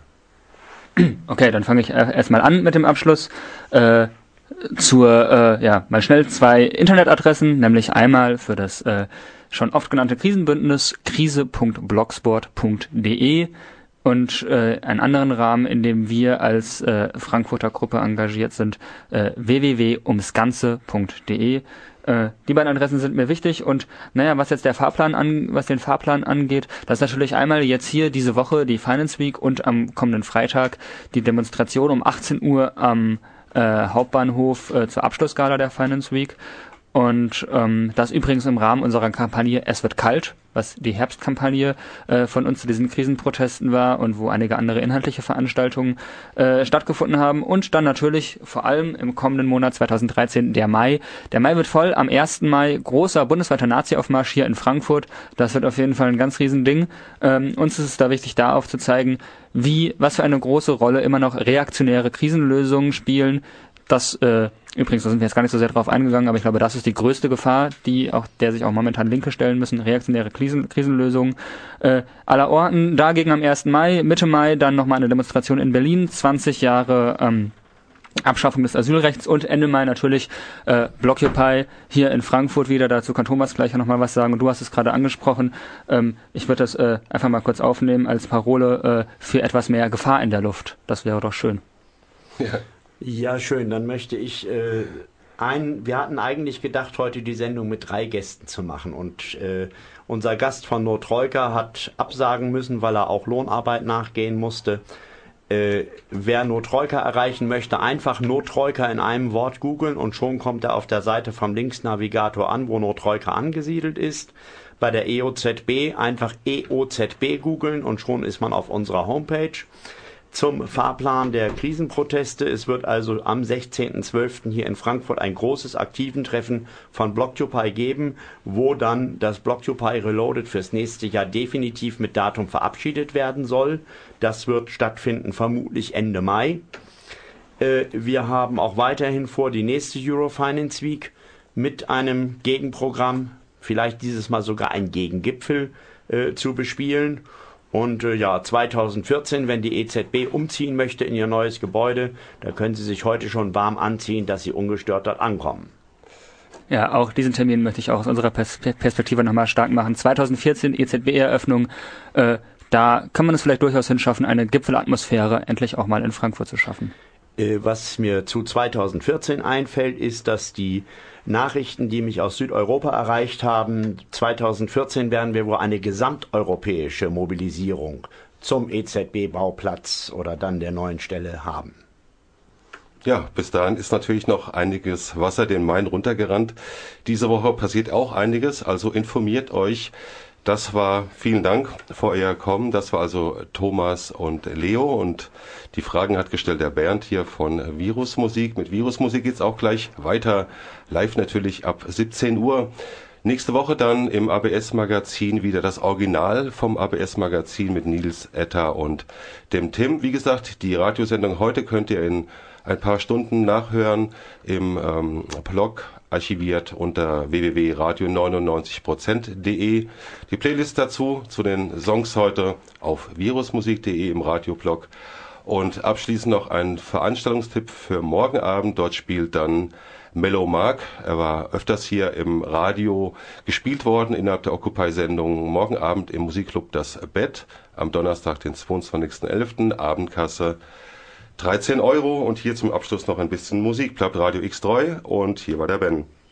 Okay, dann fange ich erstmal an mit dem Abschluss. Äh, zur, äh, ja, mal schnell zwei Internetadressen, nämlich einmal für das äh, schon oft genannte Krisenbündnis krise punkt blogspot punkt de und äh, einen anderen Rahmen, in dem wir als äh, Frankfurter Gruppe engagiert sind, äh, w w w punkt umsganze punkt de. Äh, die beiden Adressen sind mir wichtig und naja, was jetzt der Fahrplan an, was den Fahrplan angeht, das ist natürlich einmal jetzt hier diese Woche die Finance Week und am kommenden Freitag die Demonstration um achtzehn Uhr am äh, Hauptbahnhof äh, zur Abschlussgala der Finance Week. Und ähm, das übrigens im Rahmen unserer Kampagne Es wird kalt, was die Herbstkampagne äh, von uns zu diesen Krisenprotesten war und wo einige andere inhaltliche Veranstaltungen äh, stattgefunden haben. Und dann natürlich vor allem im kommenden Monat zweitausenddreizehn der Mai. Der Mai wird voll. Am ersten Mai großer bundesweiter Nazi-Aufmarsch hier in Frankfurt. Das wird auf jeden Fall ein ganz riesen Ding. Ähm, uns ist es da wichtig, da aufzuzeigen, wie, was für eine große Rolle immer noch reaktionäre Krisenlösungen spielen. Das äh, übrigens, da sind wir jetzt gar nicht so sehr drauf eingegangen, aber ich glaube, das ist die größte Gefahr, die auch, der sich auch momentan Linke stellen müssen, reaktionäre Krisen, Krisenlösungen äh, aller Orten. Dagegen am ersten Mai, Mitte Mai, dann nochmal eine Demonstration in Berlin, zwanzig Jahre ähm, Abschaffung des Asylrechts und Ende Mai natürlich äh, Blockupy hier in Frankfurt wieder. Dazu kann Thomas gleich nochmal was sagen und du hast es gerade angesprochen. Ähm, ich würde das äh, einfach mal kurz aufnehmen als Parole äh, für etwas mehr Gefahr in der Luft. Das wäre doch schön. Ja. Ja, schön. Dann möchte ich äh, ein. Wir hatten eigentlich gedacht, heute die Sendung mit drei Gästen zu machen. Und äh, unser Gast von No Troika hat absagen müssen, weil er auch Lohnarbeit nachgehen musste. Äh, wer No Troika erreichen möchte, einfach No Troika in einem Wort googeln und schon kommt er auf der Seite vom Linksnavigator an, wo No Troika angesiedelt ist. Bei der E O Z B einfach E O Z B googeln und schon ist man auf unserer Homepage. Zum Fahrplan der Krisenproteste. Es wird also am sechzehnten zwölften hier in Frankfurt ein großes Aktiventreffen von Blockupy geben, wo dann das Blockupy Reloaded fürs nächste Jahr definitiv mit Datum verabschiedet werden soll. Das wird stattfinden vermutlich Ende Mai. Äh, wir haben auch weiterhin vor, die nächste Eurofinance Week mit einem Gegenprogramm, vielleicht dieses Mal sogar ein Gegengipfel äh, zu bespielen. Und äh, ja, zweitausendvierzehn, wenn die E Z B umziehen möchte in ihr neues Gebäude, da können Sie sich heute schon warm anziehen, dass Sie ungestört dort ankommen. Ja, auch diesen Termin möchte ich auch aus unserer Pers- Perspektive nochmal stark machen. zweitausendvierzehn E Z B-Eröffnung, äh, da kann man es vielleicht durchaus hinschaffen, eine Gipfelatmosphäre endlich auch mal in Frankfurt zu schaffen. Äh, was mir zu zweitausendvierzehn einfällt, ist, dass die Nachrichten, die mich aus Südeuropa erreicht haben, zweitausendvierzehn werden wir wohl eine gesamteuropäische Mobilisierung zum E Z B-Bauplatz oder dann der neuen Stelle haben. Ja, bis dahin ist natürlich noch einiges Wasser den Main runtergerannt. Diese Woche passiert auch einiges, also informiert euch. Das war, vielen Dank für euer Kommen. Das war also Thomas und Leo und die Fragen hat gestellt der Bernd hier von Virusmusik. Mit Virusmusik geht's auch gleich weiter, live natürlich ab siebzehn Uhr. Nächste Woche dann im A B S-Magazin wieder das Original vom A B S-Magazin mit Nils, Etta und dem Tim. Wie gesagt, die Radiosendung heute könnt ihr in ein paar Stunden nachhören im ähm, Blog, archiviert unter w w w punkt radio neunundneunzig prozent punkt de. Die Playlist dazu, zu den Songs heute auf virusmusik punkt de im Radioblog. Und abschließend noch ein Veranstaltungstipp für morgen Abend. Dort spielt dann Mellow Mark. Er war öfters hier im Radio gespielt worden innerhalb der Occupy-Sendung. Morgen Abend im Musikclub Das Bett. Am Donnerstag, den zweiundzwanzigsten elften Abendkasse dreizehn Euro. Und hier zum Abschluss noch ein bisschen Musik. Bleibt Radio X treu. Und hier war der Ben.